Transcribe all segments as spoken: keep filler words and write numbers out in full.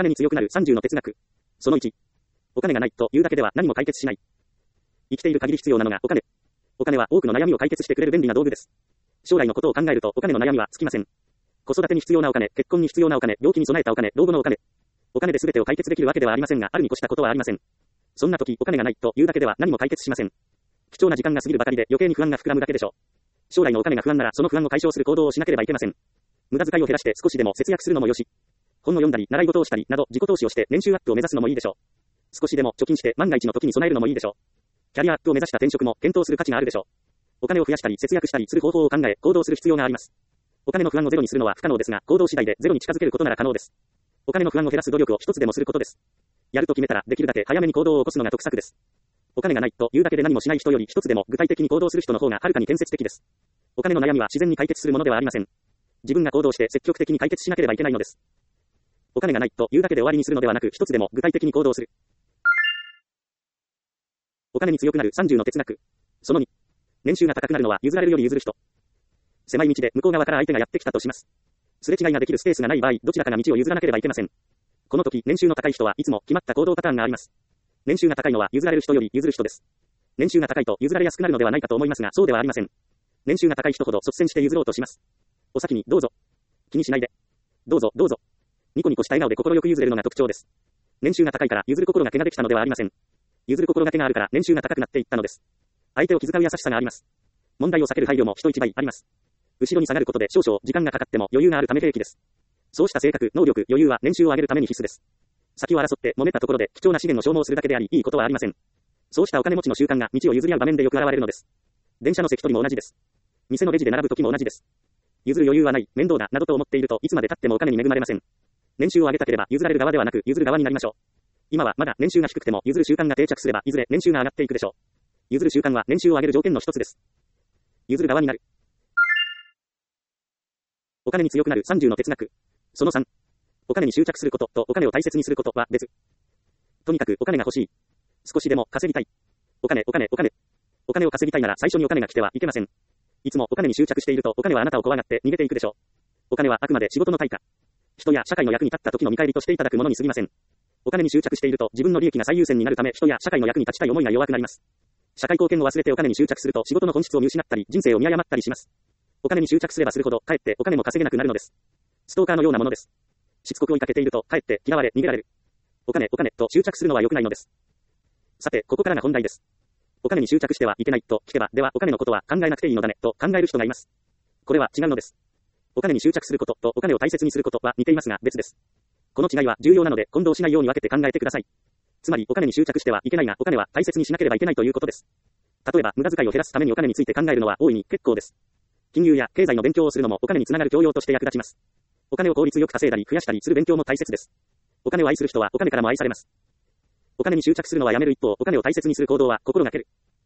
金に強くなるさんじゅうの哲学。そのいち。お金がないというだけでは何も解決しない。生きている限り必要なのがお金。お金は多くの悩みを解決してくれる便利な道具です。将来のことを考えるとお金の悩みは尽きません。子育てに必要なお金、結婚に必要なお金、病気に備えたお金、老後のお金。お金で全てを解決できるわけではありませんが、あるに越したことはありません。そんな時、お金がないというだけでは何も解決しません。貴重な時間が過ぎるばかりで余計に不安が膨らむだけでしょう。将来のお金が不安ならその不安を解消する行動をしなければいけません。無駄遣いを減らして少しでも節約するのもよし。本を読んだり、習い事をしたりなど自己投資をして年収アップを目指すのもいいでしょう。少しでも貯金して万が一の時に備えるのもいいでしょう。キャリアアップを目指した転職も検討する価値があるでしょう。お金を増やしたり節約したりする方法を考え行動する必要があります。お金の不安をゼロにするのは不可能ですが、行動次第でゼロに近づけることなら可能です。お金の不安を減らす努力を一つでもすることです。やると決めたらできるだけ早めに行動を起こすのが得策です。お金がないというだけで何もしない人より一つでも具体的に行動する人の方がはるかに建設的です。お金の悩みは自然に解決するものではありません。自分が行動して積極的に解決しなければいけないのです。お金がないというだけで終わりにするのではなく、一つでも具体的に行動する。お金に強くなるさんじゅうの哲学。そのに。年収が高くなるのは譲られるより譲る人。狭い道で向こう側から相手がやってきたとします。すれ違いができるスペースがない場合、どちらかが道を譲らなければいけません。この時、年収の高い人はいつも決まった行動パターンがあります。年収が高いのは譲られる人より譲る人です。年収が高いと譲られやすくなるのではないかと思いますが、そうではありません。年収が高い人ほど率先して譲ろうとします。お先にどうぞ。気にしないで。どうぞどうぞ。ニコニコした笑顔で心よく譲れるのが特徴です。年収が高いから譲る心がけができたのではありません。譲る心がけがあるから年収が高くなっていったのです。相手を気遣う優しさがあります。問題を避ける配慮も人一倍あります。後ろに下がることで少々時間がかかっても余裕があるため平気です。そうした性格、能力、余裕は年収を上げるために必須です。先を争って揉めたところで貴重な資源を消耗するだけであり、いいことはありません。そうしたお金持ちの習慣が道を譲り合う場面でよく現れるのです。電車の席取りも同じです。店のレジで並ぶ時も同じです。譲る余裕はない、面倒だ、などと思っているといつまで経ってもお金に恵まれません。年収を上げたければ譲られる側ではなく譲る側になりましょう。今はまだ年収が低くても譲る習慣が定着すればいずれ年収が上がっていくでしょう。譲る習慣は年収を上げる条件の一つです。譲る側になる。お金に強くなるさんじゅうの哲学。そのさん。お金に執着することとお金を大切にすることは別。とにかくお金が欲しい。少しでも稼ぎたい。お金、お金、お金。お金を稼ぎたいなら最初にお金が来てはいけません。いつもお金に執着しているとお金はあなたを怖がって逃げていくでしょう。お金はあくまで仕事の対価。人や社会の役に立った時の見返りとしていただくものに過ぎません。お金に執着していると自分の利益が最優先になるため人や社会の役に立ちたい思いが弱くなります。社会貢献を忘れてお金に執着すると仕事の本質を見失ったり人生を見誤ったりします。お金に執着すればするほどかえってお金も稼げなくなるのです。ストーカーのようなものです。しつこく追いかけているとかえって嫌われ逃げられる。お金お金と執着するのは良くないのです。さてここからが本題です。お金に執着してはいけないと聞けば、ではお金のことは考えなくていいのだねと考える人がいます。これは違うのです。お金に執着することとお金を大切にすることは似ていますが別です。この違いは重要なので混同しないように分けて考えてください。つまりお金に執着してはいけないがお金は大切にしなければいけないということです。例えば無駄遣いを減らすためにお金について考えるのは大いに結構です。金融や経済の勉強をするのもお金につながる教養として役立ちます。お金を効率よく稼いだり増やしたりする勉強も大切です。お金を愛する人はお金からも愛されます。お金に執着するのはやめる一方、お金を大切にする行動は心がける。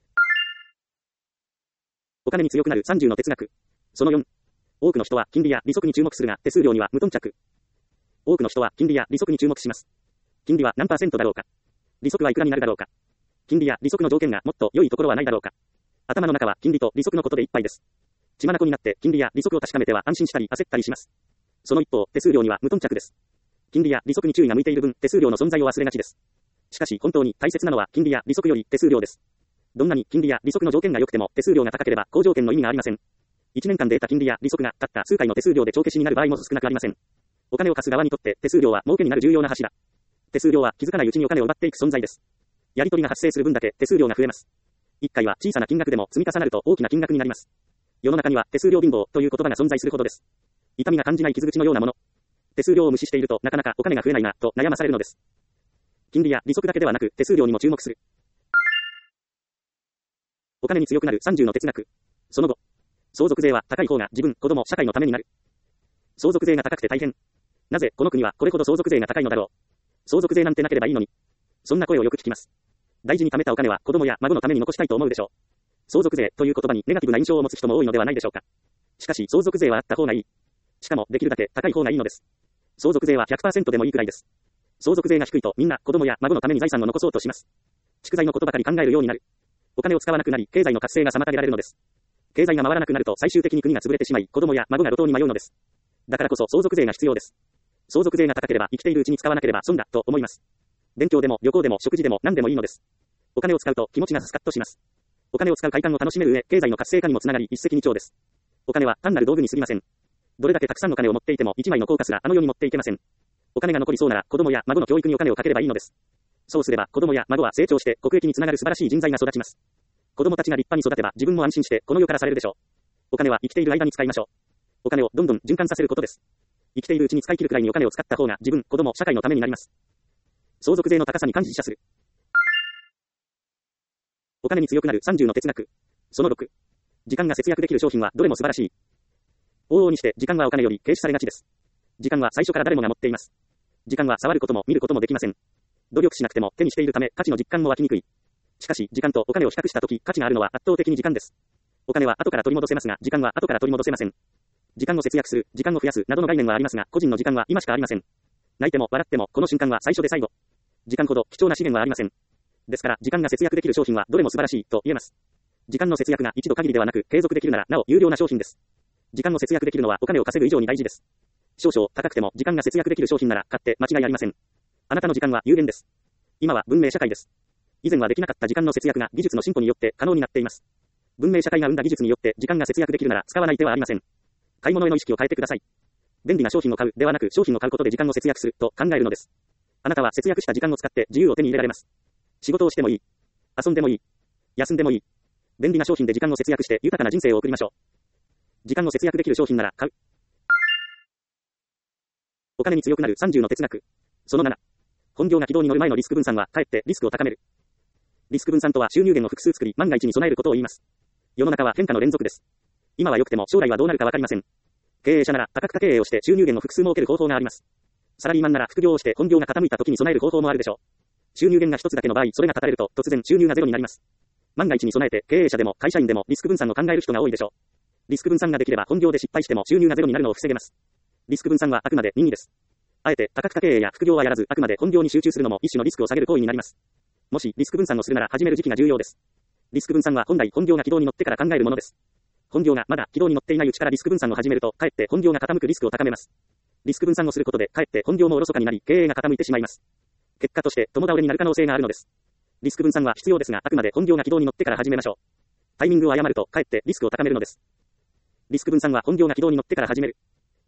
お金に強くなるさんじゅうの哲学。そのよん。多くの人は金利や利息に注目するが手数料には無頓着。多くの人は金利や利息に注目します。金利は何パーセントだろうか。利息はいくらになるだろうか。金利や利息の条件がもっと良いところはないだろうか。頭の中は金利と利息のことでいっぱいです。血眼になって金利や利息を確かめては安心したり焦ったりします。その一方、手数料には無頓着です。金利や利息に注意が向いている分、手数料の存在を忘れがちです。しかし本当に大切なのは金利や利息より手数料です。どんなに金利や利息の条件が良くても手数料が高ければ好条件の意味がありません。いちねんかんで得た金利や利息がたった数回の手数料で帳消しになる場合も少なくありません。お金を貸す側にとって手数料は儲けになる重要な柱。手数料は気づかないうちにお金を奪っていく存在です。やり取りが発生する分だけ手数料が増えます。いっかいは小さな金額でも積み重なると大きな金額になります。世の中には手数料貧乏という言葉が存在するほどです。痛みが感じない傷口のようなもの。手数料を無視しているとなかなかお金が増えないなと悩まされるのです。金利や利息だけではなく手数料にも注目する。お金に強くなるさんじゅうの哲学。その後、相続税は高い方が自分、子供、社会のためになる。相続税が高くて大変。なぜこの国はこれほど相続税が高いのだろう。相続税なんてなければいいのに。そんな声をよく聞きます。大事に貯めたお金は子供や孫のために残したいと思うでしょう。相続税という言葉にネガティブな印象を持つ人も多いのではないでしょうか。しかし相続税はあった方がいい。しかもできるだけ高い方がいいのです。相続税は ひゃくパーセント でもいいくらいです。相続税が低いとみんな子供や孫のために財産を残そうとします。蓄財のことばかり考えるようになる。お金を使わなくなり経済の活性が妨げられるのです。経済が回らなくなると最終的に国が潰れてしまい子供や孫が路頭に迷うのです。だからこそ相続税が必要です。 相続税が高ければ生きているうちに使わなければ損だと思います。勉強でも旅行でも食事でも何でもいいのです。お金を使うと気持ちがスカッとします。お金を使う快感を楽しめる上、経済の活性化にもつながり一石二鳥です。お金は単なる道具に過ぎません。どれだけたくさんの金を持っていても一枚の硬貨すらあの世に持っていけません。お金が残りそうなら子供や孫の教育にお金をかければいいのです。そうすれば子供や孫は成長して国益につながる素晴らしい人材が育ちます。子供たちが立派に育てば自分も安心してこの世からされるでしょう。お金は生きている間に使いましょう。お金をどんどん循環させることです。生きているうちに使い切るくらいにお金を使った方が自分、子供、社会のためになります。相続税の高さに感謝する。お金に強くなるさんじゅうの哲学。そのろく。時間が節約できる商品はどれも素晴らしい。往々にして時間はお金より軽視されがちです。時間は最初から誰もが持っています。時間は触ることも見ることもできません。努力しなくても手にしているため価値の実感も湧きにくい。しかし時間とお金を比較したとき価値があるのは圧倒的に時間です。お金は後から取り戻せますが時間は後から取り戻せません。時間を節約する、時間を増やすなどの概念はありますが個人の時間は今しかありません。泣いても笑ってもこの瞬間は最初で最後。時間ほど貴重な資源はありません。ですから時間が節約できる商品はどれも素晴らしいと言えます。時間の節約が一度限りではなく継続できるならなお有料な商品です。時間の節約できるのはお金を稼ぐ以上に大事です。少々高くても時間が節約できる商品なら買って間違いありません。あなたの時間は有限です。今は文明社会です。以前はできなかった時間の節約が技術の進歩によって可能になっています。文明社会が生んだ技術によって時間が節約できるなら使わない手はありません。買い物への意識を変えてください。便利な商品を買うではなく商品を買うことで時間を節約すると考えるのです。あなたは節約した時間を使って自由を手に入れられます。仕事をしてもいい。遊んでもいい。休んでもいい。便利な商品で時間を節約して豊かな人生を送りましょう。時間を節約できる商品なら買う。お金に強くなるさんじゅうの哲学。そのなな。本業が軌道に乗る前のリスク分散はかえってリスクを高める。リスク分散とは収入源の複数作り万が一に備えることを言います。世の中は変化の連続です。今は良くても将来はどうなるかわかりません。経営者なら多角化経営をして収入源の複数設ける方法があります。サラリーマンなら副業をして本業が傾いた時に備える方法もあるでしょう。収入源が一つだけの場合、それが断たれると突然収入がゼロになります。万が一に備えて経営者でも会社員でもリスク分散を考える人が多いでしょう。リスク分散ができれば本業で失敗しても収入がゼロになるのを防げます。リスク分散はあくまで任意です。あえて多角化経営や副業はやらずあくまで本業に集中するのも一種のリスクを下げる行為になります。もしリスク分散をするなら始める時期が重要です。リスク分散は本来本業が軌道に乗ってから考えるものです。本業がまだ軌道に乗っていないうちからリスク分散を始めるとかえって本業が傾くリスクを高めます。リスク分散をすることでかえって本業もおろそかになり経営が傾いてしまいます。結果として共倒れになる可能性があるのです。リスク分散は必要ですがあくまで本業が軌道に乗ってから始めましょう。タイミングを誤るとかえってリスクを高めるのです。リスク分散は本業が軌道に乗ってから始める。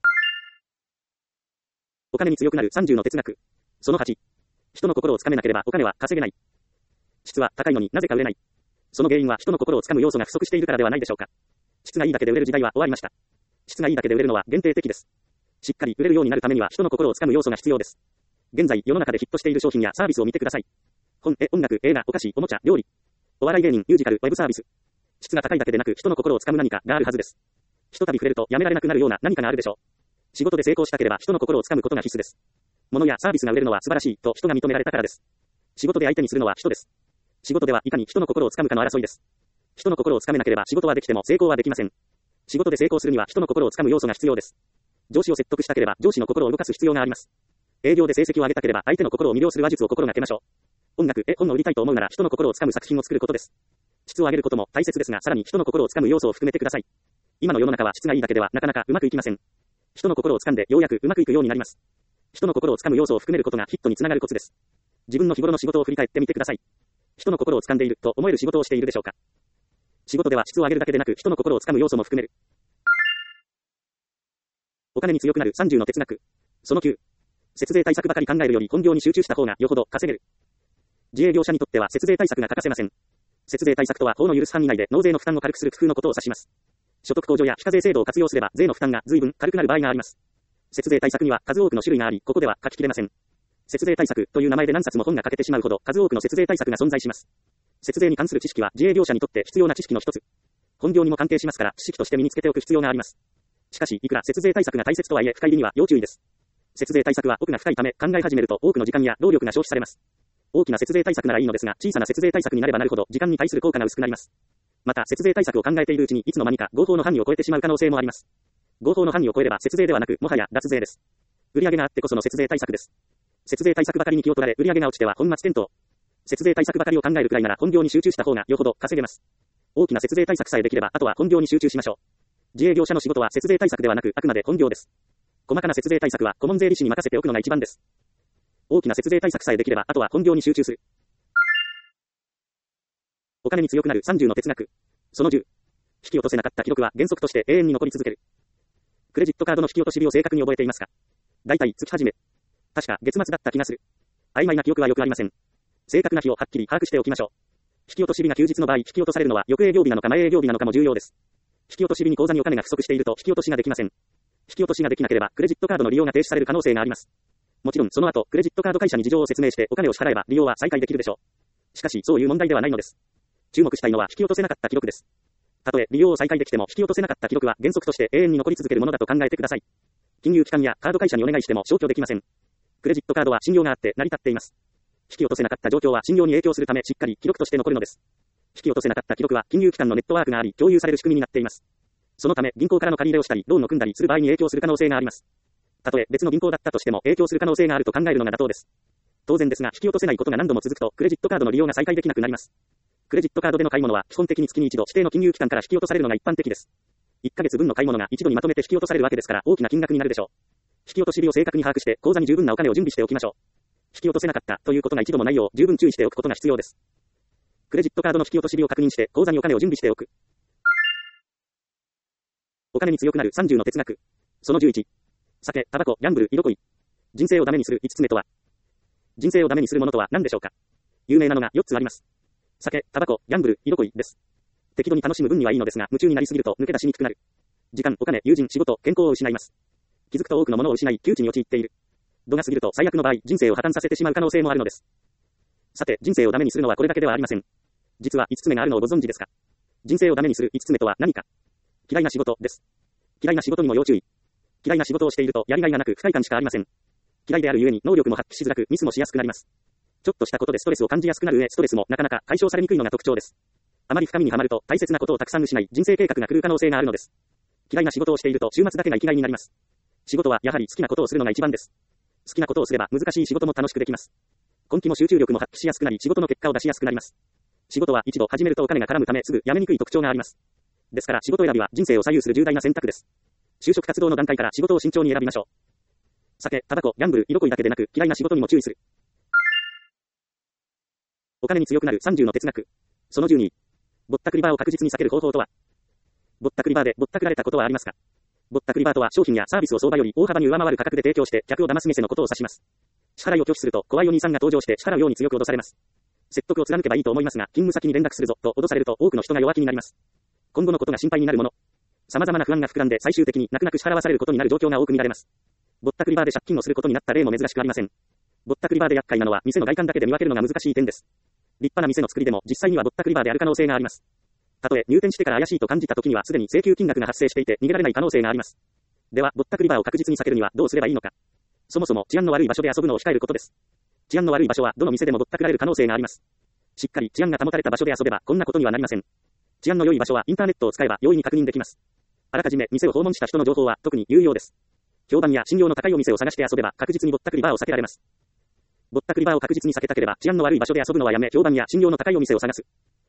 お金に強くなるさんじゅうの哲学。そのはち。人の心をつかめなければお金は稼げない。質は高いのになぜか売れない。その原因は人の心をつかむ要素が不足しているからではないでしょうか。質がいいだけで売れる時代は終わりました。質がいいだけで売れるのは限定的です。しっかり売れるようになるためには人の心をつかむ要素が必要です。現在世の中でヒットしている商品やサービスを見てください。本、絵、音楽、映画、お菓子、おもちゃ、料理。お笑い芸人、ミュージカル、ウェブサービス。質が高いだけでなく人の心をつかむ何かがあるはずです。ひとたび触れるとやめられなくなるような何かがあるでしょう。仕事で成功したければ人の心をつかむことが必須です。物やサービスが売れるのは素晴らしいと人が認められたからです。仕事で相手にするのは人です。仕事ではいかに人の心をつかむかの争いです。人の心をつかめなければ仕事はできても成功はできません。仕事で成功するには人の心をつかむ要素が必要です。上司を説得したければ上司の心を動かす必要があります。営業で成績を上げたければ相手の心を魅了する話術を心がけましょう。音楽、絵、本を売りたいと思うなら人の心をつかむ作品を作ることです。質を上げることも大切ですがさらに人の心をつかむ要素を含めてください。今の世の中は質がいいだけではなかなかうまくいきません。人の心をつかんでようやくうまくいくようになります。人の心をつかむ要素を含めることがヒットにつながるコツです。自分の日頃の仕事を振り返ってみてください。人の心をつかんでいると思える仕事をしているでしょうか。仕事では質を上げるだけでなく人の心をつかむ要素も含める。お金に強くなるさんじゅうの哲学。そのきゅう。節税対策ばかり考えるより本業に集中した方がよほど稼げる。自営業者にとっては節税対策が欠かせません。節税対策とは法の許す範囲内で納税の負担を軽くする工夫のことを指します。所得控除や非課税制度を活用すれば税の負担が随分軽くなる場合があります。節税対策には数多くの種類があり、ここでは書ききれません。節税対策という名前で何冊も本が書けてしまうほど数多くの節税対策が存在します。節税に関する知識は自営業者にとって必要な知識の一つ。本業にも関係しますから知識として身につけておく必要があります。しかし、いくら節税対策が大切とはいえ深入りには要注意です。節税対策は奥が深いため考え始めると多くの時間や労力が消費されます。大きな節税対策ならいいのですが、小さな節税対策になればなるほど時間に対する効果が薄くなります。また、節税対策を考えているうちにいつの間にか合法の範囲を超えてしまう可能性もあります。合法の範囲を超えれば節税ではなく、もはや脱税です。売上があってこその節税対策です。節税対策ばかりに気を取られ、売上が落ちては本末転倒。節税対策ばかりを考えるくらいなら本業に集中した方がよほど稼げます。大きな節税対策さえできれば、あとは本業に集中しましょう。自営業者の仕事は節税対策ではなく、あくまで本業です。 細かな節税対策は顧問税理士に任せておくのが一番です。大きな節税対策さえできれば、あとは本業に集中する。お金に強くなるさんじゅうの哲学。そのじゅう。引き落とせなかった記録は原則として永遠に残り続ける。クレジットカードの引き落とし日を正確に覚えていますか？だいたい月始め。確か月末だった気がする。曖昧な記憶はよくありません。正確な日をはっきり把握しておきましょう。引き落とし日が休日の場合、引き落とされるのは翌営業日なのか前営業日なのかも重要です。引き落とし日に口座にお金が不足していると引き落としができません。引き落としができなければクレジットカードの利用が停止される可能性があります。もちろんその後、クレジットカード会社に事情を説明してお金を支払えば利用は再開できるでしょう。しかしそういう問題ではないのです。注目したいのは引き落とせなかった記録です。たとえ利用を再開できても引き落とせなかった記録は原則として永遠に残り続けるものだと考えてください。金融機関やカード会社にお願いしても消去できません。クレジットカードは信用があって成り立っています。引き落とせなかった状況は信用に影響するためしっかり記録として残るのです。引き落とせなかった記録は金融機関のネットワークがあり共有される仕組みになっています。そのため銀行からの借り入れをしたりローンを組んだりする場合に影響する可能性があります。たとえ別の銀行だったとしても影響する可能性があると考えるのが妥当です。当然ですが引き落とせないことが何度も続くとクレジットカードの利用が再開できなくなります。クレジットカードでの買い物は基本的に月に一度指定の金融機関から引き落とされるのが一般的です。いっかげつぶんの買い物が一度にまとめて引き落とされるわけですから大きな金額になるでしょう。引き落とし日を正確に把握して口座に十分なお金を準備しておきましょう。引き落とせなかったということが一度もないよう十分注意しておくことが必要です。クレジットカードの引き落とし日を確認して口座にお金を準備しておく。お金に強くなるさんじゅうの哲学。そのじゅういち。酒、タバコ、ギャンブル、色恋。人生をダメにするいつつめとは。人生をダメにするものとは何でしょうか？有名なのがよっつあります。酒、タバコ、ギャンブル、色恋です。適度に楽しむ分にはいいのですが、夢中になりすぎると抜け出しにくくなる。時間、お金、友人、仕事、健康を失います。気づくと多くのものを失い、窮地に陥っている。度が過ぎると最悪の場合、人生を破綻させてしまう可能性もあるのです。さて、人生をダメにするのはこれだけではありません。実はいつつめがあるのをご存知ですか？人生をダメにするいつつめとは何か？嫌いな仕事です。嫌いな仕事にも要注意。嫌いな仕事をしているとやりがいがなく不快感しかありません。嫌いであるゆえに能力も発揮しづらくミスもしやすくなります。ちょっとしたことでストレスを感じやすくなる上、ストレスもなかなか解消されにくいのが特徴です。あまり深みにはまると大切なことをたくさん失い、人生計画が来る可能性があるのです。嫌いな仕事をしていると週末だけが生きがいになります。仕事はやはり好きなことをするのが一番です。好きなことをすれば難しい仕事も楽しくできます。根気も集中力も発揮しやすくなり仕事の結果を出しやすくなります。仕事は一度始めるとお金が絡むためすぐ辞めにくい特徴があります。ですから仕事選びは人生を左右する重大な選択です。就職活動の段階から仕事を慎重に選びましょう。酒、タバコ、ギャンブル、色恋だけでなく嫌いな仕事にも注意する。お金に強くなるさんじゅうの哲学。そのじゅうに。ぼったくりバーを確実に避ける方法とは。ぼったくりバーでぼったくられたことはありますか？ぼったくりバーとは商品やサービスを相場より大幅に上回る価格で提供して客を騙す店のことを指します。支払いを拒否すると怖いお兄さんが登場して支払うように強く脅されます。説得を貫けばいいと思いますが、勤務先に連絡するぞと脅されると多くの人が弱気になります。今後のことが心配になるもの。様々な不安が膨らんで最終的に泣く泣く支払わされることになる状況が多く見られます。ぼったくりバーで借金をすることになった例も珍しくありません。ぼったくりバーで厄介なのは店の外観だけで見分けるのが難しい点です。立派な店の作りでも実際にはぼったくりバーである可能性があります。たとえ入店してから怪しいと感じた時にはすでに請求金額が発生していて逃げられない可能性があります。ではぼったくりバーを確実に避けるにはどうすればいいのか。そもそも治安の悪い場所で遊ぶのを控えることです。治安の悪い場所はどの店でもぼったくられる可能性があります。しっかり治安が保たれた場所で遊べばこんなことにはなりません。治安の良い場所はインターネットを使えば容易に確認できます。あらかじめ店を訪問した人の情報は特に有用です。評判や信用の高いお店を探して遊べば確実にぼったくりバーを避けられます。ぼったくりバーを確実に避けたければ治安の悪い場所で遊ぶのはやめ評判や信用の高いお店を探す。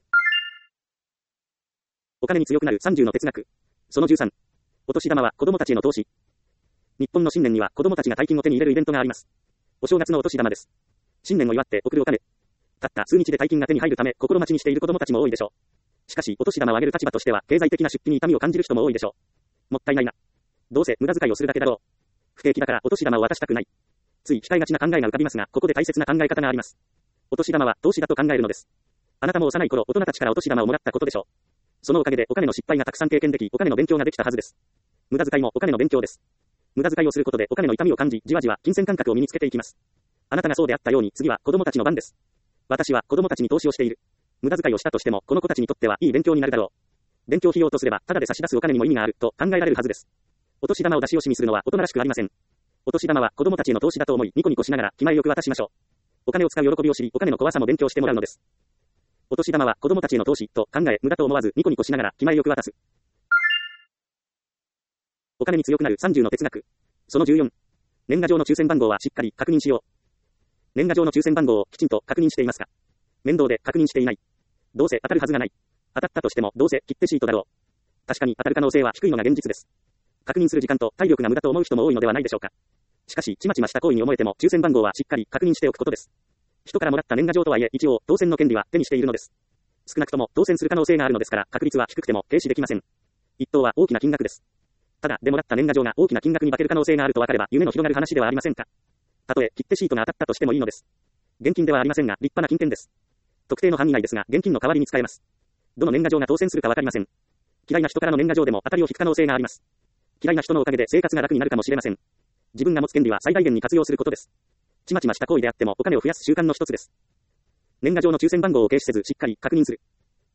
お金に強くなるさんじゅうの哲学。そのじゅうさん。お年玉は子供たちへの投資。日本の新年には子供たちが大金を手に入れるイベントがあります。お正月のお年玉です。新年を祝って送るお金。たった数日で大金が手に入るため心待ちにしている子供たちも多いでしょう。しかしお年玉をあげる立場としては経済的な出費に痛みを感じる人も多いでしょう。もったいないな。どうせ無駄遣いをするだけだろう。不景気だからお年玉を渡したくない。つい控えがちな考えが浮かびますが、ここで大切な考え方があります。お年玉は投資だと考えるのです。あなたも幼い頃大人たちからお年玉をもらったことでしょう。そのおかげでお金の失敗がたくさん経験でき、お金の勉強ができたはずです。無駄遣いもお金の勉強です。無駄遣いをすることでお金の痛みを感じ、じわじわ金銭感覚を身につけていきます。あなたがそうであったように次は子供たちの番です。私は子供たちに投資をしている。無駄遣いをしたとしてもこの子たちにとってはいい勉強になるだろう。勉強費用とすればただで差し出すお金にも意味があると考えられるはずです。お年玉を出し惜しみするのは大人らしくありません。お年玉は子供たちへの投資だと思いニコニコしながら気前よく渡しましょう。お金を使う喜びを知り、お金の怖さも勉強してもらうのです。お年玉は子供たちへの投資と考え、無駄と思わずニコニコしながら気前よく渡す。お金に強くなるさんじゅうの哲学。そのじゅうよん。年賀状の抽選番号はしっかり確認しよう。年賀状の抽選番号をきちんと確認していますか？面倒で確認していない。どうせ当たるはずがない。当たったとしてもどうせ切手シートだろう。確かに当たる可能性は低いのが現実です。 確認する時間と体力が無駄と思う人も多いのではないでしょうか。しかし、ちまちました行為に思えても、抽選番号はしっかり確認しておくことです。人からもらった年賀状とはいえ、一応、当選の権利は手にしているのです。少なくとも当選する可能性があるのですから、確率は低くても停止できません。一等は大きな金額です。ただ、でもらった年賀状が大きな金額に化ける可能性があると分かれば、夢の広がる話ではありませんか。たとえ、切手シートが当たったとしてもいいのです。現金ではありませんが、立派な金券です。特定の範囲内ですが、現金の代わりに使えます。どの年賀状が当選するか分かりません。嫌いな人からの年賀状でも当たりを引く可能性があります。嫌いな人のおかげで生活が楽になるかもしれません。自分が持つ権利は最大限に活用することです。ちまちました行為であってもお金を増やす習慣の一つです。年賀状の抽選番号を軽視せずしっかり確認する。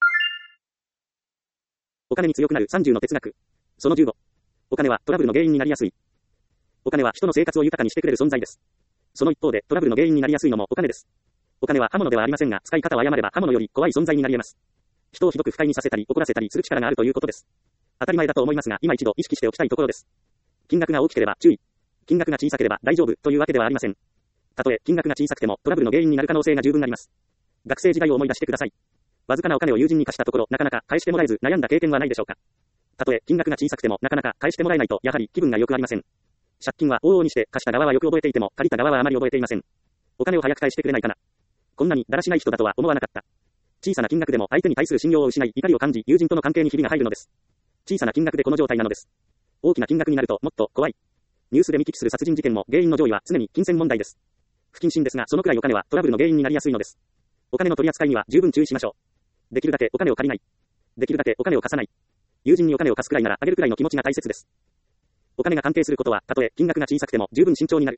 お金に強くなるさんじゅうの哲学。そのじゅうご。お金はトラブルの原因になりやすい。お金は人の生活を豊かにしてくれる存在です。その一方でトラブルの原因になりやすいのもお金です。お金は刃物ではありませんが、使い方を誤れば刃物より怖い存在になり得ます。人をひどく不快にさせたり怒らせたりする力があるということです。当たり前だと思いますが、今一度意識しておきたいところです。金額が大きければ注意。金額が小さければ大丈夫というわけではありません。たとえ金額が小さくてもトラブルの原因になる可能性が十分あります。学生時代を思い出してください。わずかなお金を友人に貸したところ、なかなか返してもらえず悩んだ経験はないでしょうか。たとえ金額が小さくてもなかなか返してもらえないと、やはり気分が良くありません。借金は往々にして貸した側はよく覚えていても、借りた側はあまり覚えていません。お金を早く返してくれないかな。こんなにだらしない人だとは思わなかった。小さな金額でも相手に対する信用を失い、怒りを感じ、友人との関係にひびが入るのです。小さな金額でこの状態なのです。大きな金額になるともっと怖い。ニュースで見聞きする殺人事件も原因の上位は常に金銭問題です。不謹慎ですが、そのくらいお金はトラブルの原因になりやすいのです。お金の取り扱いには十分注意しましょう。できるだけお金を借りない。できるだけお金を貸さない。友人にお金を貸すくらいならあげるくらいの気持ちが大切です。お金が関係することは、たとえ金額が小さくても十分慎重になる。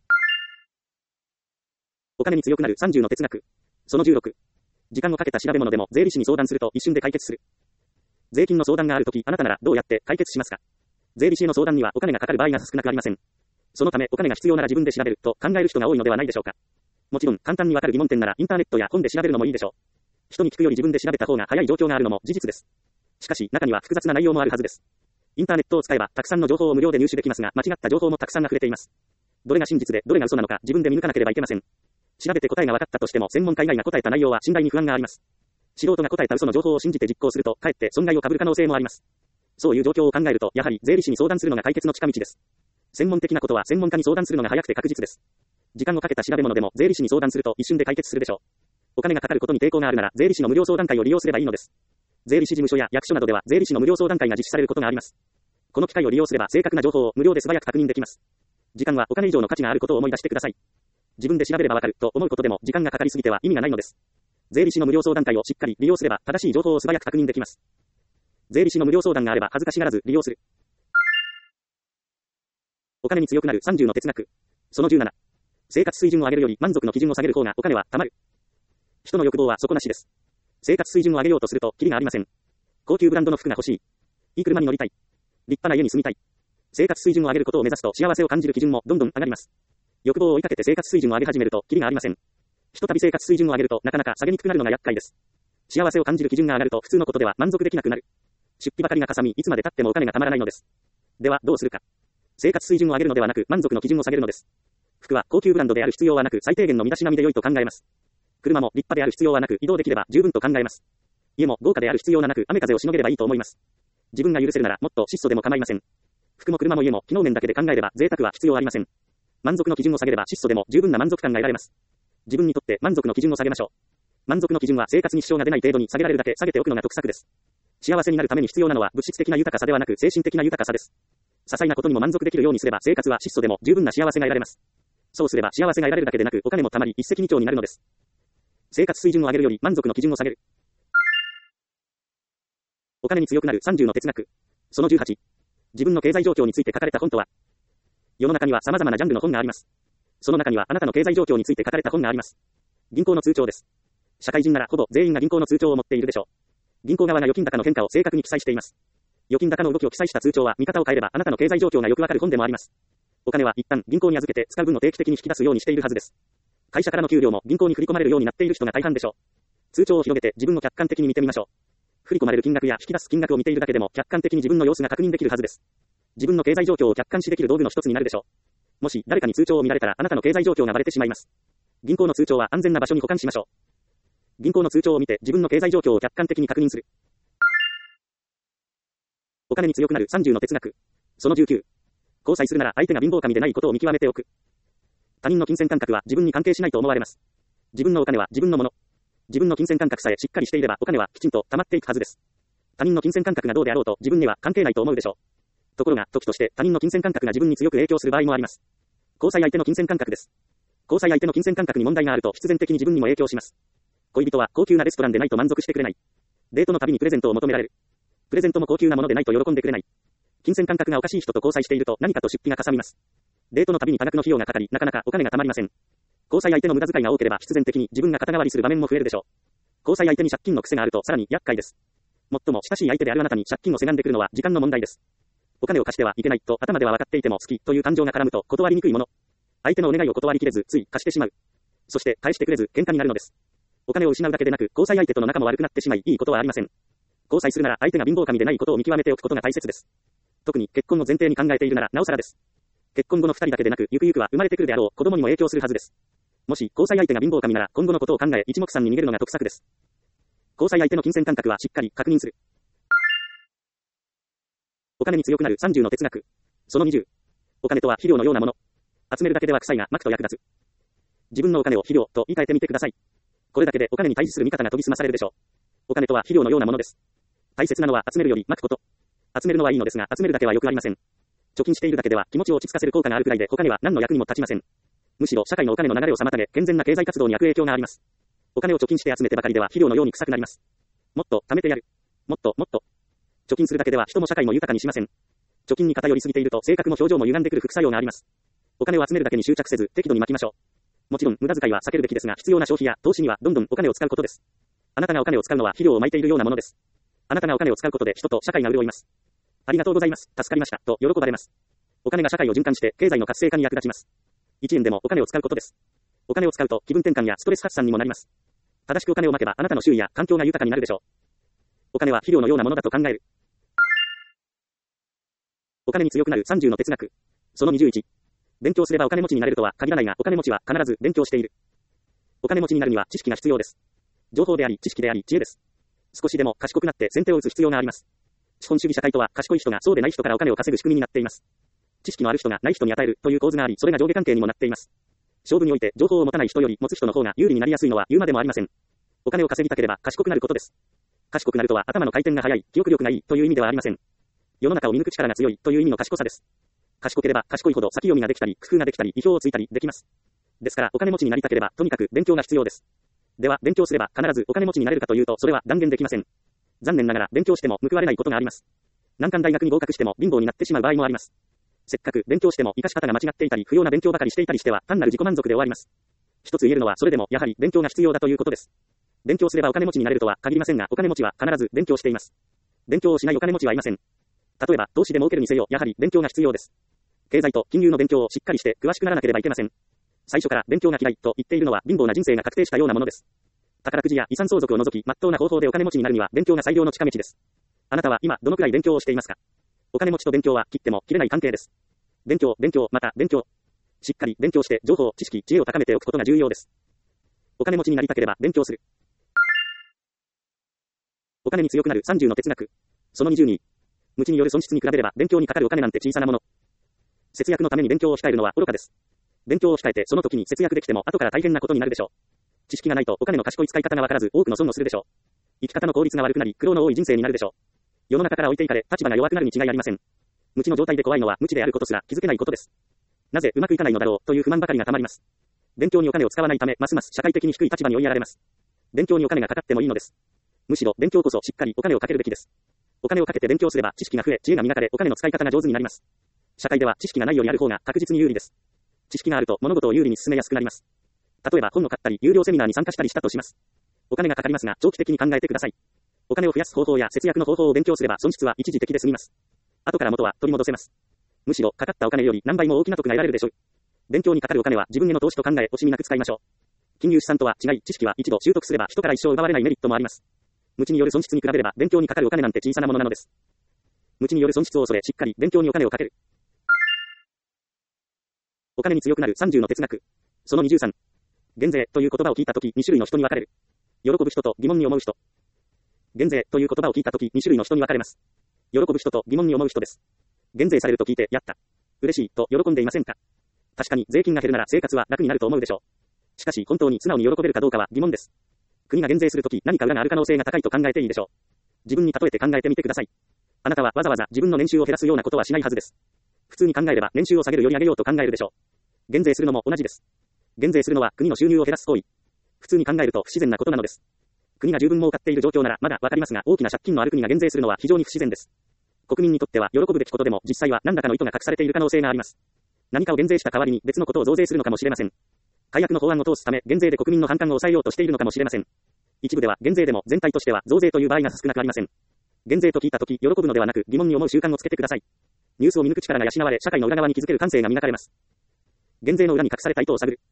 お金に強くなるさんじゅうの哲学。そのじゅうろく。時間をかけた調べ物でも税理士に相談すると一瞬で解決する。税金の相談があるとき、あなたならどうやって解決しますか。税理士への相談にはお金がかかる場合が少なくありません。そのためお金が必要なら自分で調べると考える人が多いのではないでしょうか。もちろん簡単にわかる疑問点ならインターネットや本で調べるのもいいでしょう。人に聞くより自分で調べた方が早い状況があるのも事実です。しかし中には複雑な内容もあるはずです。インターネットを使えばたくさんの情報を無料で入手できますが、間違った情報もたくさん溢れています。どれが真実でどれが嘘なのか自分で見抜かなければいけません。調べて答えが分かったとしても専門家以外が答えた内容は信頼に不安があります。素人が答えた嘘の情報を信じて実行するとかえって損害を被る可能性もあります。そういう状況を考えるとやはり税理士に相談するのが解決の近道です。専門的なことは専門家に相談するのが早くて確実です。時間をかけた調べ物でも税理士に相談すると一瞬で解決するでしょう。お金がかかることに抵抗があるなら税理士の無料相談会を利用すればいいのです。税理士事務所や役所などでは税理士の無料相談会が実施されることがあります。この機会を利用すれば正確な情報を無料で素早く確認できます。時間はお金以上の価値があることを思い出してください。自分で調べればわかると思うことでも時間がかかりすぎては意味がないのです。税理士の無料相談会をしっかり利用すれば正しい情報を素早く確認できます。税理士の無料相談があれば恥ずかしがらず利用する。お金に強くなるさんじゅうの哲学。そのじゅうなな。生活水準を上げるより満足の基準を下げる方がお金は貯まる。人の欲望は底なしです。生活水準を上げようとするとキリがありません。高級ブランドの服が欲しい。いい車に乗りたい。立派な家に住みたい。生活水準を上げることを目指すと幸せを感じる基準もどんどん上がります。欲望を追いかけて生活水準を上げ始めるとキリがありません。ひとたび生活水準を上げるとなかなか下げにくくなるのが厄介です。幸せを感じる基準が上がると普通のことでは満足できなくなる。出費ばかりがかさみ、いつまで経ってもお金がたまらないのです。ではどうするか。生活水準を上げるのではなく満足の基準を下げるのです。服は高級ブランドである必要はなく最低限の身だしなみで良いと考えます。車も立派である必要はなく移動できれば十分と考えます。家も豪華である必要はなく雨風をしのげればいいと思います。自分が許せるならもっと質素でも構いません。服も車も家も機能面だけで考えれば贅沢は必要ありません。満足の基準を下げれば質素でも十分な満足感が得られます。自分にとって満足の基準を下げましょう。満足の基準は生活に支障が出ない程度に下げられるだけ下げておくのが得策です。幸せになるために必要なのは物質的な豊かさではなく精神的な豊かさです。些細なことにも満足できるようにすれば生活は質素でも十分な幸せが得られます。そうすれば幸せが得られるだけでなくお金もたまり一石二鳥になるのです。生活水準を上げるより満足の基準を下げる。お金に強くなるさんじゅうの哲学。そのじゅうはち。自分の経済状況について書かれた本とは。世の中には様々なジャンルの本があります。その中にはあなたの経済状況について書かれた本があります。銀行の通帳です。社会人ならほぼ全員が銀行の通帳を持っているでしょう。銀行側が預金高の変化を正確に記載しています。預金高の動きを記載した通帳は見方を変えればあなたの経済状況がよくわかる本でもあります。お金は一旦銀行に預けて使う分を定期的に引き出すようにしているはずです。会社からの給料も銀行に振り込まれるようになっている人が大半でしょう。通帳を広げて自分を客観的に見てみましょう。振り込まれる金額や引き出す金額を見ているだけでも客観的に自分の様子が確認できるはずです。自分の経済状況を客観視できる道具の一つになるでしょう。もし誰かに通帳を見られたらあなたの経済状況がバレてしまいます。銀行の通帳は安全な場所に保管しましょう。銀行の通帳を見て自分の経済状況を客観的に確認する。お金に強くなるさんじゅうの哲学。 そのじゅうきゅう。交際するなら相手が貧乏神でないことを見極めておく。他人の金銭感覚は自分に関係しないと思われます。自分のお金は自分のもの。自分の金銭感覚さえしっかりしていればお金はきちんと貯まっていくはずです。他人の金銭感覚がどうであろうと自分には関係ないと思うでしょう。ところが、時として他人の金銭感覚が自分に強く影響する場合もあります。交際相手の金銭感覚です。交際相手の金銭感覚に問題があると必然的に自分にも影響します。恋人は高級なレストランでないと満足してくれない。デートのたびにプレゼントを求められる。プレゼントも高級なものでないと喜んでくれない。金銭感覚がおかしい人と交際していると何かと出費がかさみます。デートのたびに多額の費用がかかり、なかなかお金が貯まりません。交際相手の無駄遣いが多ければ必然的に自分が肩代わりする場面も増えるでしょう。交際相手に借金の癖があるとさらに厄介です。最も親しい相手であるあなたに借金をせがんでくるのは時間の問題です。お金を貸してはいけないと頭では分かっていても好きという感情が絡むと断りにくいもの。相手のお願いを断りきれずつい貸してしまう。そして返してくれず喧嘩になるのです。お金を失うだけでなく交際相手との仲も悪くなってしまいいいことはありません。交際するなら相手が貧乏神でないことを見極めておくことが大切です。特に結婚を前提に考えているならなおさらです。結婚後の二人だけでなくゆくゆくは生まれてくるであろう子供にも影響するはずです。もし交際相手が貧乏神なら今後のことを考え一目散に逃げるのが得策です。交際相手の金銭感覚はしっかり確認する。お金に強くなるさんじゅうの哲学。そのにじゅう。お金とは肥料のようなもの。集めるだけでは臭いがまくと役立つ。自分のお金を肥料と言い換えてみてください。これだけでお金に対峙する見方が研ぎ澄まされるでしょう。お金とは肥料のようなものです。大切なのは集めるよりまくこと。集めるのはいいのですが集めるだけは良くありません。貯金しているだけでは気持ちを落ち着かせる効果があるくらいで他には何の役にも立ちません。むしろ社会のお金の流れを妨げ健全な経済活動に悪影響があります。お金を貯金して集めてばかりでは肥料のように臭くなります。もっと貯めてやる。もっともっと。貯金するだけでは人も社会も豊かにしません。貯金に偏りすぎていると性格も表情も歪んでくる副作用があります。お金を集めるだけに執着せず適度に巻きましょう。もちろん無駄遣いは避けるべきですが必要な消費や投資にはどんどんお金を使うことです。あなたがお金を使うのは肥料を撒いているようなものです。あなたがお金を使うことで人と社会が潤います。ありがとうございます。助かりました。と喜ばれます。お金が社会を循環して経済の活性化に役立ちます。いちえんでもお金を使うことです。お金を使うと気分転換やストレス発散にもなります。正しくお金をまけばあなたの周囲や環境が豊かになるでしょう。お金は肥料のようなものだと考える。お金に強くなるさんじゅうの哲学。そのにじゅういち。勉強すればお金持ちになれるとは限らないがお金持ちは必ず勉強している。お金持ちになるには知識が必要です。情報であり知識であり知恵です。少しでも賢くなって先手を打つ必要があります。資本主義社会とは賢い人がそうでない人からお金を稼ぐ仕組みになっています。知識のある人がない人に与えるという構図があり、それが上下関係にもなっています。勝負において情報を持たない人より持つ人の方が有利になりやすいのは言うまでもありません。お金を稼ぎたければ賢くなることです。賢くなるとは頭の回転が速い、記憶力がいいという意味ではありません。世の中を見抜く力が強いという意味の賢さです。賢ければ賢いほど先読みができたり、工夫ができたり、意表をついたりできます。ですからお金持ちになりたければとにかく勉強が必要です。では勉強すれば必ずお金持ちになれるかというとそれは断言できません。残念ながら勉強しても報われないことがあります。難関大学に合格しても貧乏になってしまう場合もあります。せっかく勉強しても活かし方が間違っていたり不要な勉強ばかりしていたりしては単なる自己満足で終わります。一つ言えるのはそれでもやはり勉強が必要だということです。勉強すればお金持ちになれるとは限りませんがお金持ちは必ず勉強しています。勉強をしないお金持ちはいません。例えば投資で儲けるにせよやはり勉強が必要です。経済と金融の勉強をしっかりして詳しくならなければいけません。最初から勉強が嫌いと言っているのは貧乏な人生が確定したようなものです。宝くじや遺産相続を除き真っ当な方法でお金持ちになるには勉強が最良の近道です。あなたは今どのくらい勉強をしていますか？お金持ちと勉強は切っても切れない関係です。勉強、勉強、また勉強。しっかり勉強して情報、知識、知恵を高めておくことが重要です。お金持ちになりたければ勉強する。お金に強くなるさんじゅうの哲学。そのにじゅうに。無知による損失に比べれば勉強にかかるお金なんて小さなもの。節約のために勉強を控えるのは愚かです。勉強を控えてその時に節約できても後から大変なことになるでしょう。知識がないとお金の賢い使い方がわからず多くの損をするでしょう。生き方の効率が悪くなり苦労の多い人生になるでしょう。世の中から置いていかれ立場が弱くなるに違いありません。無知の状態で怖いのは無知であることすら気づけないことです。なぜうまくいかないのだろうという不満ばかりがたまります。勉強にお金を使わないためますます社会的に低い立場に追いやられます。勉強にお金がかかってもいいのです。むしろ勉強こそしっかりお金をかけるべきです。お金をかけて勉強すれば知識が増え知恵が磨かれお金の使い方が上手になります。社会では知識がないよりある方が確実に有利です。知識があると物事を有利に進めやすくなります。例えば本を買ったり有料セミナーに参加したりしたとします。お金がかかりますが長期的に考えてください。お金を増やす方法や節約の方法を勉強すれば損失は一時的で済みます。後から元は取り戻せます。むしろかかったお金より何倍も大きな得が得られるでしょう。勉強にかかるお金は自分への投資と考え惜しみなく使いましょう。金融資産とは違い知識は一度習得すれば人から一生奪われないメリットもあります。無知による損失に比べれば勉強にかかるお金なんて小さなものなのです。無知による損失を恐れしっかり勉強にお金をかける。お金に強くなるさんじゅうの哲学。そのにじゅうさん。減税という言葉を聞いたときに種類の人に分かれる。喜ぶ人と疑問に思う人。減税という言葉を聞いたときに種類の人に分かれます。喜ぶ人と疑問に思う人です。 減税されると聞いて、やった。嬉しい、と喜んでいませんか。確かに税金が減るなら生活は楽になると思うでしょう。しかし本当に素直に喜べるかどうかは疑問です。国が減税するとき何か裏がある可能性が高いと考えていいでしょう。自分に例えて考えてみてください。あなたはわざわざ自分の年収を減らすようなことはしないはずです。普通に考えれば年収を下げるより上げようと考えるでしょう。減税するのも同じです。減税するのは国の収入を減らす行為。普通に考えると不自然なことなのです。国が十分儲かっている状況ならまだわかりますが、大きな借金のある国が減税するのは非常に不自然です。国民にとっては喜ぶべきことでも、実際は何らかの意図が隠されている可能性があります。何かを減税した代わりに別のことを増税するのかもしれません。改悪の法案を通すため減税で国民の反感を抑えようとしているのかもしれません。一部では減税でも全体としては増税という場合が少なくありません。減税と聞いたとき喜ぶのではなく疑問に思う習慣をつけてください。ニュースを見抜く力が養われ、社会の裏側に気づける感性が磨かれます。減税の裏に隠された意図を探る。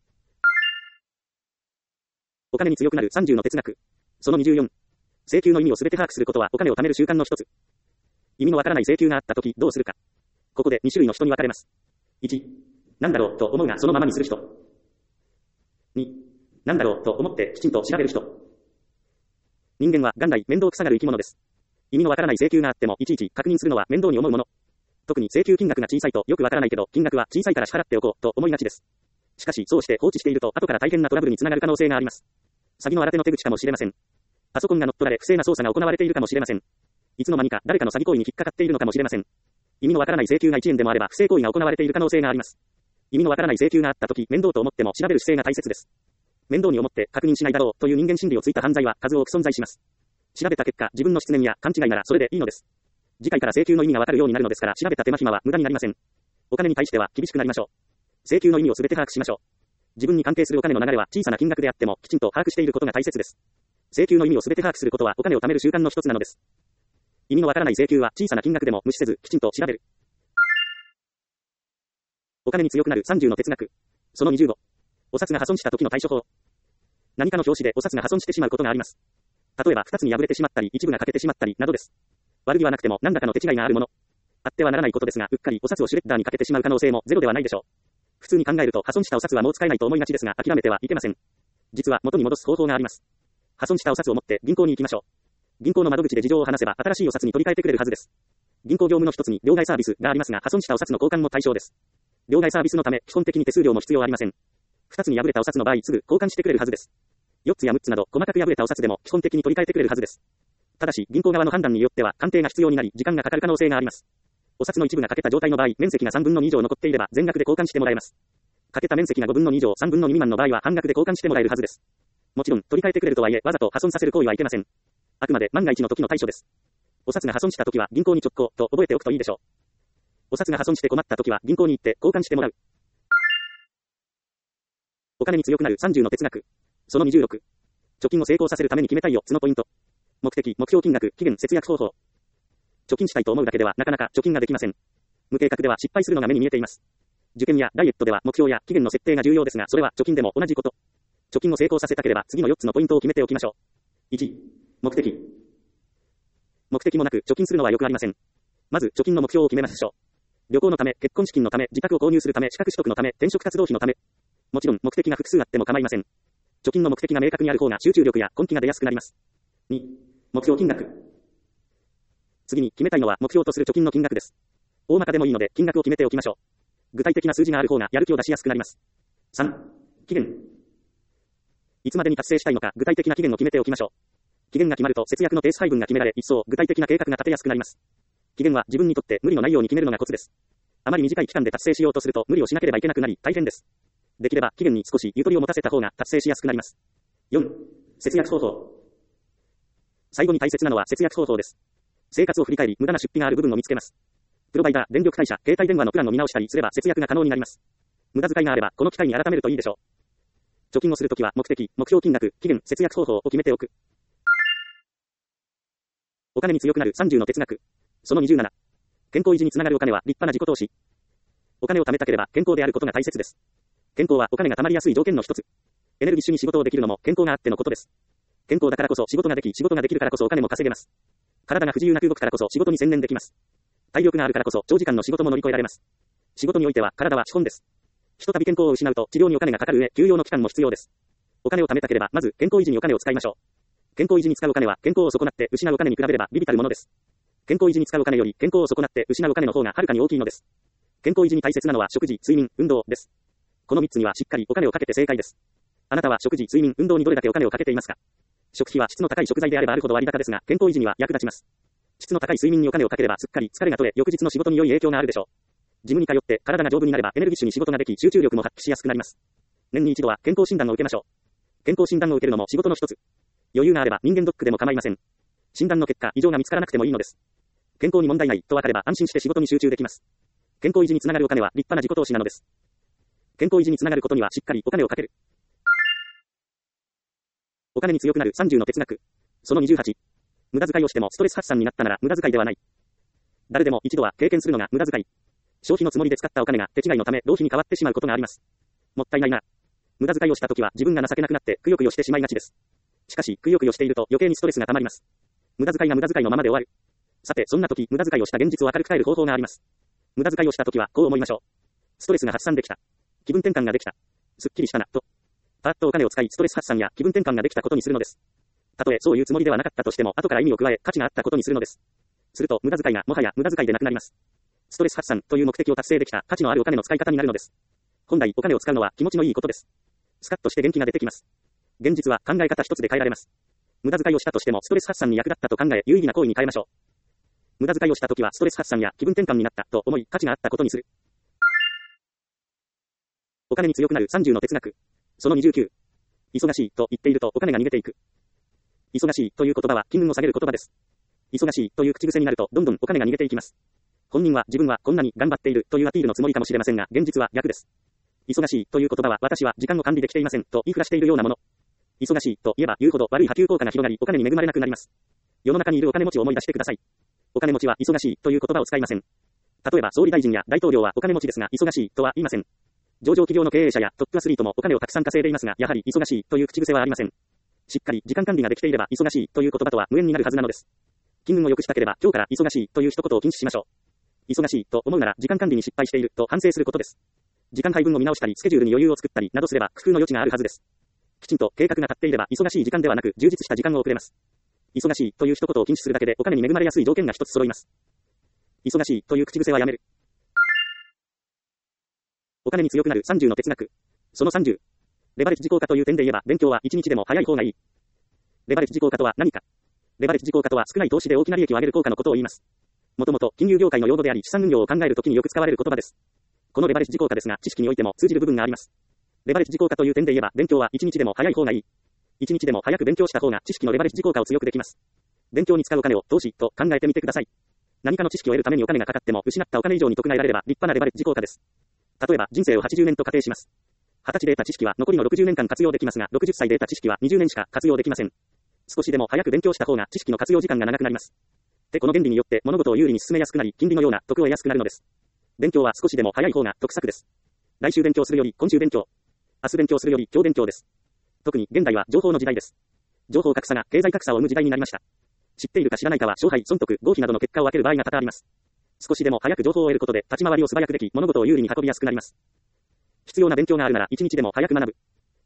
お金に強くなるさんじゅうの哲学。そのにじゅうよん。請求の意味をすべて把握することはお金を貯める習慣の一つ。意味のわからない請求があったときどうするか。ここでに種類の人に分かれます。いち、なんだろうと思うがそのままにする人。に、なんだろうと思ってきちんと調べる人。人間は元来面倒くさがる生き物です。意味のわからない請求があってもいちいち確認するのは面倒に思うもの。特に請求金額が小さいとよくわからないけど金額は小さいから支払っておこうと思いがちです。しかしそうして放置していると後から大変なトラブルにつながる可能性があります。詐欺の新手の手口かもしれません。パソコンが乗っ取られ不正な操作が行われているかもしれません。いつの間にか誰かの詐欺行為に引っかかっているのかもしれません。意味のわからない請求がいちえんでもあれば不正行為が行われている可能性があります。意味のわからない請求があったとき面倒と思っても調べる姿勢が大切です。面倒に思って確認しないだろうという人間心理をついた犯罪は数多く存在します。調べた結果自分の失念や勘違いならそれでいいのです。次回から請求の意味がわかるようになるのですから調べた手間暇は無駄になりません。お金に対しては厳しくなりましょう。請求の意味をすべて把握しましょう。自分に関係するお金の流れは小さな金額であってもきちんと把握していることが大切です。請求の意味をすべて把握することはお金を貯める習慣の一つなのです。意味のわからない請求は小さな金額でも無視せずきちんと調べる。お金に強くなるさんじゅうの哲学。そのにじゅうご。お札が破損した時の対処法。何かの表紙でお札が破損してしまうことがあります。例えばふたつに破れてしまったり一部が欠けてしまったりなどです。悪気はなくても何らかの手違いがあるもの。あってはならないことですが、うっかりお札をシュレッダーにかけてしまう可能性もゼロではないでしょう。普通に考えると破損したお札はもう使えないと思いがちですが諦めてはいけません。実は元に戻す方法があります。破損したお札を持って銀行に行きましょう。銀行の窓口で事情を話せば新しいお札に取り替えてくれるはずです。銀行業務の一つに両替サービスがありますが破損したお札の交換も対象です。両替サービスのため基本的に手数料も必要ありません。ふたつに破れたお札の場合すぐ交換してくれるはずです。よっつやむっつなど細かく破れたお札でも基本的に取り替えてくれるはずです。ただし銀行側の判断によっては鑑定が必要になり時間がかかる可能性があります。お札の一部が欠けた状態の場合面積がさんぶんのに以上残っていれば全額で交換してもらえます。欠けた面積がごぶんのに以上さんぶんのに未満の場合は半額で交換してもらえるはずです。もちろん取り替えてくれるとはいえわざと破損させる行為はいけません。あくまで万が一の時の対処です。お札が破損した時は銀行に直行と覚えておくといいでしょう。お札が破損して困った時は銀行に行って交換してもらう。お金に強くなるさんじゅうの哲学。そのにじゅうろく。貯金を成功させるために決めたいよっつのポイント。目的、目標金額、期限、節約方法。貯金したいと思うだけではなかなか貯金ができません。無計画では失敗するのが目に見えています。受験やダイエットでは目標や期限の設定が重要ですがそれは貯金でも同じこと。貯金を成功させたければ次のよっつのポイントを決めておきましょう。いち、目的。目的もなく貯金するのはよくありません。まず貯金の目標を決めましょう。旅行のため、結婚資金のため、自宅を購入するため、資格取得のため、転職活動費のため。もちろん目的が複数あっても構いません。貯金の目的が明確にある方が集中力や根気が出やすくなります。に、目標金額。次に決めたいのは目標とする貯金の金額です。大まかでもいいので金額を決めておきましょう。具体的な数字がある方がやる気を出しやすくなります。さん、期限。いつまでに達成したいのか具体的な期限を決めておきましょう。期限が決まると節約のペース配分が決められ一層具体的な計画が立てやすくなります。期限は自分にとって無理のないように決めるのがコツです。あまり短い期間で達成しようとすると無理をしなければいけなくなり大変です。できれば期限に少しゆとりを持たせた方が達成しやすくなります。よん、節約方法。最後に大切なのは節約方法です。生活を振り返り無駄な出費がある部分を見つけます。プロバイダー、電力会社、携帯電話のプランを見直したりすれば節約が可能になります。無駄遣いがあればこの機会に改めるといいでしょう。貯金をするときは目的、目標金額、期限、節約方法を決めておく。お金に強くなるさんじゅうの哲学。そのにじゅうなな。健康維持につながるお金は立派な自己投資。お金を貯めたければ健康であることが大切です。健康はお金が貯まりやすい条件の一つ。エネルギッシュに仕事をできるのも健康があってのことです。健康だからこそ仕事ができ、仕事ができるからこそお金も稼げます。体が不自由なく動くからこそ仕事に専念できます。体力があるからこそ長時間の仕事も乗り越えられます。仕事においては体は資本です。ひとたび健康を失うと治療にお金がかかる上、休養の期間も必要です。お金を貯めたければまず健康維持にお金を使いましょう。健康維持に使うお金は健康を損なって失うお金に比べれば微々たるものです。 健康維持に使うお金より健康を損なって失うお金の方がはるかに大きいのです。健康維持に大切なのは食事、睡眠、運動です。このみっつにはしっかりお金をかけて正解です。あなたは食事、睡眠、運動にどれだけお金をかけていますか？食費は質の高い食材であればあるほど割高ですが、健康維持には役立ちます。質の高い睡眠にお金をかければすっかり疲れが取れ、翌日の仕事に良い影響があるでしょう。ジムに通って体が丈夫になればエネルギッシュに仕事ができ、集中力も発揮しやすくなります。年に一度は健康診断を受けましょう。健康診断を受けるのも仕事の一つ。余裕があれば人間ドックでも構いません。診断の結果、異常が見つからなくてもいいのです。健康に問題ないと分かれば安心して仕事に集中できます。健康維持につながるお金は立派な自己投資なのです。健康維持につながることにはしっかりお金をかける。お金に強くなるさんじゅうの哲学。そのにじゅうはち。無駄遣いをしてもストレス発散になったなら無駄遣いではない。誰でも一度は経験するのが無駄遣い。消費のつもりで使ったお金が手違いのため浪費に変わってしまうことがあります。もったいないな。無駄遣いをしたときは自分が情けなくなってくよくよしてしまいがちです。しかしくよくよしていると余計にストレスが溜まります。無駄遣いが無駄遣いのままで終わる。さて、そんな時無駄遣いをした現実を明るく変える方法があります。無駄遣いをしたときはこう思いましょう。ストレスが発散できた。気分転換ができた。すっきりしたな、と。パーッとお金を使いストレス発散や気分転換ができたことにするのです。たとえそういうつもりではなかったとしても後から意味を加え価値があったことにするのです。すると無駄遣いがもはや無駄遣いでなくなります。ストレス発散という目的を達成できた価値のあるお金の使い方になるのです。本来お金を使うのは気持ちのいいことです。スカッとして元気が出てきます。現実は考え方一つで変えられます。無駄遣いをしたとしてもストレス発散に役立ったと考え有意義な行為に変えましょう。無駄遣いをしたときはストレス発散や気分転換になったと思い価値があったことにする。お金に強くなるさんじゅうの哲学。そのにじゅうきゅう。忙しいと言っているとお金が逃げていく。忙しいという言葉は気分を下げる言葉です。忙しいという口癖になるとどんどんお金が逃げていきます。本人は自分はこんなに頑張っているというアピールのつもりかもしれませんが、現実は逆です。忙しいという言葉は私は時間を管理できていませんと言いふらしているようなもの。忙しいと言えば言うほど悪い波及効果が広がりお金に恵まれなくなります。世の中にいるお金持ちを思い出してください。お金持ちは忙しいという言葉を使いません。例えば総理大臣や大統領はお金持ちですが忙しいとは言いません。上場企業の経営者やトップアスリートもお金をたくさん稼いでいますが、やはり忙しいという口癖はありません。しっかり時間管理ができていれば忙しいという言葉とは無縁になるはずなのです。気分を良くしたければ今日から忙しいという一言を禁止しましょう。忙しいと思うなら時間管理に失敗していると反省することです。時間配分を見直したりスケジュールに余裕を作ったりなどすれば工夫の余地があるはずです。きちんと計画が立っていれば忙しい時間ではなく充実した時間を送れます。忙しいという一言を禁止するだけでお金に恵まれやすい条件が一つ揃います。忙しいという口癖はやめる。お金に強くなるさんじゅうの哲学。そのさんじゅう。レバレッジ効果という点で言えば勉強はいちにちでも早い方がいい。レバレッジ効果とは何か。レバレッジ効果とは少ない投資で大きな利益を上げる効果のことを言います。もともと金融業界の用語であり資産運用を考えるときによく使われる言葉です。このレバレッジ効果ですが知識においても通じる部分があります。レバレッジ効果という点で言えば勉強はいちにちでも早い方がいい。いちにちでも早く勉強した方が知識のレバレッジ効果を強くできます。勉強に使うお金を投資と考えてみてください。何かの知識を得るためにお金がかかっても失ったお金以上に得が得られれば立派なレバレッジ効果です。例えば人生をはちじゅうねんと仮定します。はたちで得た知識は残りのろくじゅうねんかん活用できますが、ろくじゅっさいで得た知識はにじゅうねんしか活用できません。少しでも早く勉強した方が知識の活用時間が長くなります。で、この原理によって物事を有利に進めやすくなり、金利のような得を得やすくなるのです。勉強は少しでも早い方が得策です。来週勉強するより今週勉強。明日勉強するより今日勉強です。特に現代は情報の時代です。情報格差が経済格差を生む時代になりました。知っているか知らないかは勝敗、損得、合否などの結果を分ける場合が多々あります。少しでも早く情報を得ることで立ち回りを素早くでき、物事を有利に運びやすくなります。必要な勉強があるならいちにちでも早く学ぶ。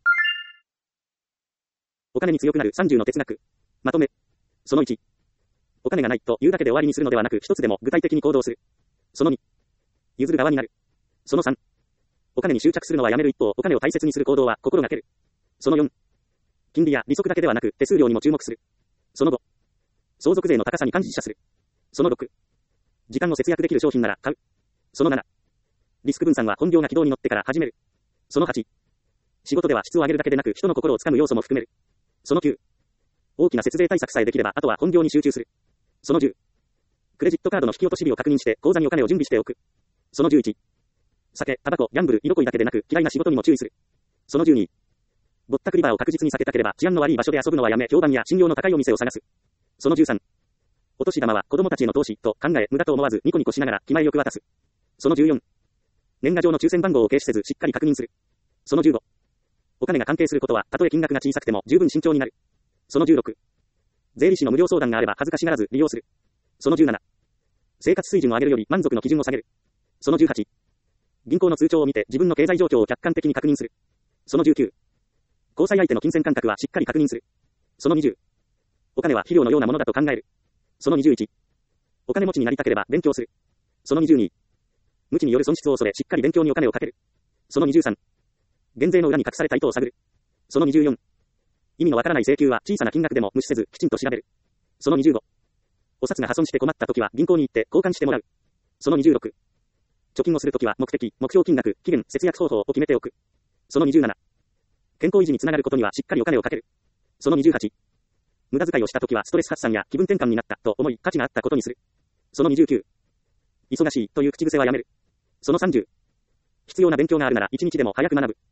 お金に強くなるさんじゅうの哲学。まとめ。そのいち。お金がないと言うだけで終わりにするのではなく一つでも具体的に行動する。そのに。譲る側になる。そのさん。お金に執着するのはやめる一方、お金を大切にする行動は心がける。そのよん。金利や利息だけではなく手数料にも注目する。そのご。相続税の高さに感謝する。そのろく。時間を節約できる商品なら買う。そのなな。リスク分散は本業が軌道に乗ってから始める。そのはち。仕事では質を上げるだけでなく人の心をつかむ要素も含める。そのきゅう。大きな節税対策さえできればあとは本業に集中する。そのじゅう。クレジットカードの引き落とし日を確認して口座にお金を準備しておく。そのじゅういち。酒、タバコ、ギャンブル、色恋だけでなく嫌いな仕事にも注意する。そのじゅうに。ぼったくりバーを確実に避けたければ治安の悪い場所で遊ぶのはやめ評判や信用の高いお店を探す。そのじゅうさん。お年玉は子供たちへの投資と考え無駄と思わずニコニコしながら気前よく渡す。そのじゅうよん。年賀状の抽選番号を掲示せずしっかり確認する。そのじゅうご。お金が関係することはたとえ金額が小さくても十分慎重になる。そのじゅうろく。税理士の無料相談があれば恥ずかしがらず利用する。そのじゅうなな。生活水準を上げるより満足の基準を下げる。そのじゅうはち。銀行の通帳を見て自分の経済状況を客観的に確認する。そのじゅうきゅう。交際相手の金銭感覚はしっかり確認する。そのにじゅう。お金は肥料のようなものだと考える。そのにじゅういち。 お金持ちになりたければ勉強する。そのにじゅうに、無知による損失を恐れしっかり勉強にお金をかける。そのにじゅうさん、減税の裏に隠された意図を探る。そのにじゅうよん、意味のわからない請求は小さな金額でも無視せずきちんと調べる。そのにじゅうご、お札が破損して困った時は銀行に行って交換してもらう。そのにじゅうろく、貯金をするときは目的、目標金額、期限、節約方法を決めておく。そのにじゅうなな、健康維持につながることにはしっかりお金をかける。そのにじゅうはち、無駄遣いをしたときはストレス発散や気分転換になったと思い価値があったことにする。そのにじゅうきゅう、忙しいという口癖はやめる。そのさんじゅう、必要な勉強があるなら一日でも早く学ぶ。